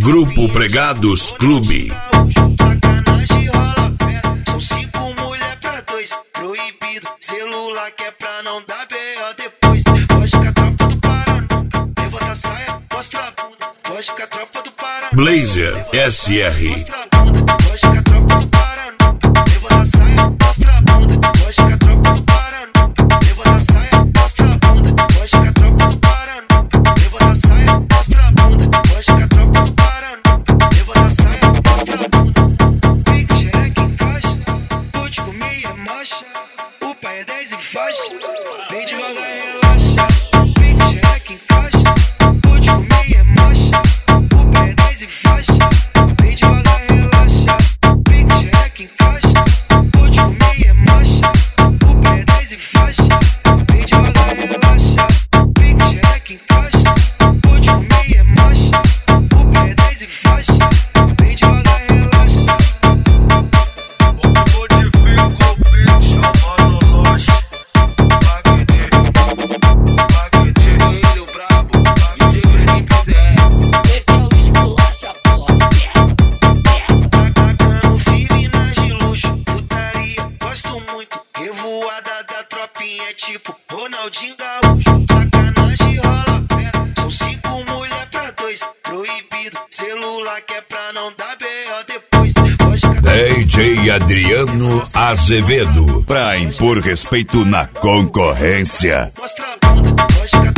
Grupo Pregados Clube. Sacanagem rola pera. São 5 mulher pra 2. Proibido, celular que é pra não dar B.O. depois. Pode com a tropa do Paraná. Levanta a saia, mostra a bunda. Pode com a tropa do Paraná. Blazer SR. Mostra a bunda. Pode com a tropa do Paraná. Levanta a saia, mostra a bunda. Pode com a tropa do Paraná. Levanta a saia, mostra a bunda. Pode com a tropa do Paraná. Levanta a saia, mostra a bunda. Pode com a tropa do Paraná. Levanta a saia, mostra a bunda. Pique, xereca, encaixa. Tô de comer é marcha. O pai é 10 e faixa. Vem devagar e relaxa. Pique, xereca, encaixa. Tô de comer é marcha. O pai é 10 e faixa. Vem devagar e relaxa. Pique, xereca, encaixa. Tô de comer é marcha. O pai é 10 e faixa. Vem devagar e relaxa. Pique, xereca, encaixa. Tô de comer é marcha. O pai é 10 e faixa. Vem devagar e relaxa. Modifico o beat, chamando nós. Ele brabo, DJ Brenin PZS. Esse é o esculacha, porra. Atacando firme nas de luxo, putaria, gosto muito. Revoada da tropinha, tipo Ronaldinho Gaúcho. Sacanagem rola pera, são 5 mulher pra 2. Proibido, celular que é pra não dar B.O. depois. DJ Adriano Azevedo. Pra impor respeito na concorrência. Mostra a bunda, pode